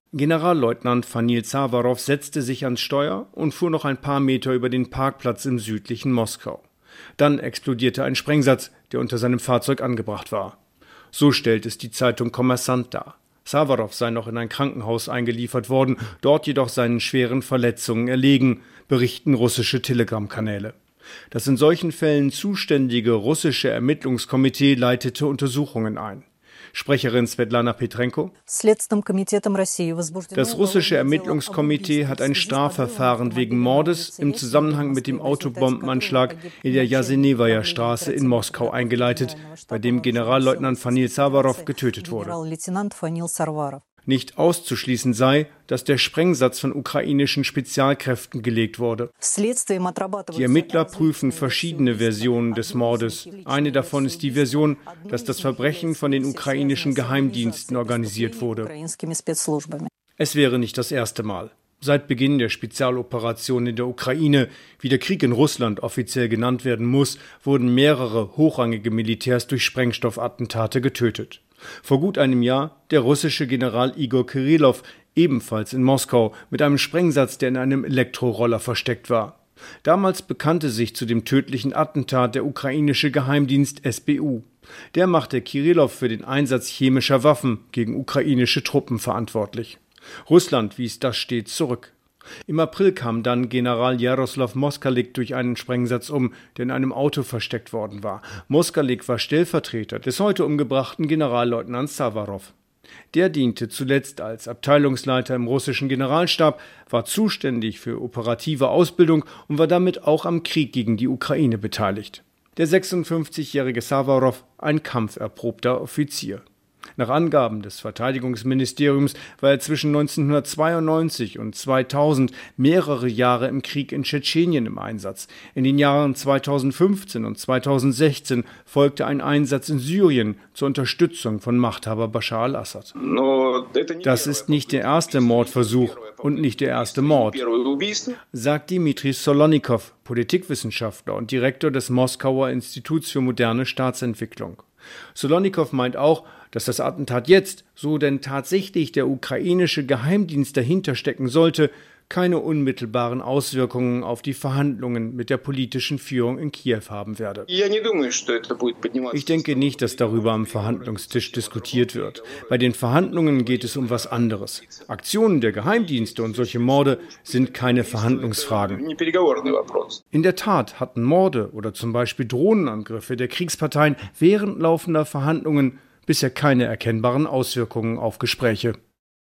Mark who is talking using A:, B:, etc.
A: Generalleutnant Fanil Safarow setzte sich ans Steuer und fuhr noch ein paar Meter über den Parkplatz im südlichen Moskau. Dann explodierte ein Sprengsatz, der unter seinem Fahrzeug angebracht war. So stellt es die Zeitung Kommersant dar. Safarow sei noch in ein Krankenhaus eingeliefert worden, dort jedoch seinen schweren Verletzungen erlegen, berichten russische Telegram-Kanäle. Das in solchen Fällen zuständige russische Ermittlungskomitee leitete Untersuchungen ein. Sprecherin Svetlana Petrenko: Das russische Ermittlungskomitee hat ein Strafverfahren wegen Mordes im Zusammenhang mit dem Autobombenanschlag in der Jasenewaja Straße in Moskau eingeleitet, bei dem Generalleutnant Fanil Safarow getötet wurde. Nicht auszuschließen sei, dass der Sprengsatz von ukrainischen Spezialkräften gelegt wurde. Die Ermittler prüfen verschiedene Versionen des Mordes. Eine davon ist die Version, dass das Verbrechen von den ukrainischen Geheimdiensten organisiert wurde. Es wäre nicht das erste Mal. Seit Beginn der Spezialoperation in der Ukraine, wie der Krieg in Russland offiziell genannt werden muss, wurden mehrere hochrangige Militärs durch Sprengstoffattentate getötet. Vor gut einem Jahr der russische General Igor Kirillov, ebenfalls in Moskau, mit einem Sprengsatz, der in einem Elektroroller versteckt war. Damals bekannte sich zu dem tödlichen Attentat der ukrainische Geheimdienst SBU. Der machte Kirillov für den Einsatz chemischer Waffen gegen ukrainische Truppen verantwortlich. Russland wies das stets zurück. Im April kam dann General Jaroslaw Moskalik durch einen Sprengsatz um, der in einem Auto versteckt worden war. Moskalik war Stellvertreter des heute umgebrachten Generalleutnants Safarow. Der diente zuletzt als Abteilungsleiter im russischen Generalstab, war zuständig für operative Ausbildung und war damit auch am Krieg gegen die Ukraine beteiligt. Der 56-jährige Safarow, ein kampferprobter Offizier. Nach Angaben des Verteidigungsministeriums war er zwischen 1992 und 2000 mehrere Jahre im Krieg in Tschetschenien im Einsatz. In den Jahren 2015 und 2016 folgte ein Einsatz in Syrien zur Unterstützung von Machthaber Bashar al-Assad. Das ist nicht der erste Mordversuch und nicht der erste Mord, sagt Dmitri Solonikow, Politikwissenschaftler und Direktor des Moskauer Instituts für moderne Staatsentwicklung. Solonikow meint auch, dass das Attentat jetzt, so denn tatsächlich der ukrainische Geheimdienst dahinter stecken sollte, keine unmittelbaren Auswirkungen auf die Verhandlungen mit der politischen Führung in Kiew haben werde. Ich denke nicht, dass darüber am Verhandlungstisch diskutiert wird. Bei den Verhandlungen geht es um was anderes. Aktionen der Geheimdienste und solche Morde sind keine Verhandlungsfragen. In der Tat hatten Morde oder zum Beispiel Drohnenangriffe der Kriegsparteien während laufender Verhandlungen bisher keine erkennbaren Auswirkungen auf Gespräche.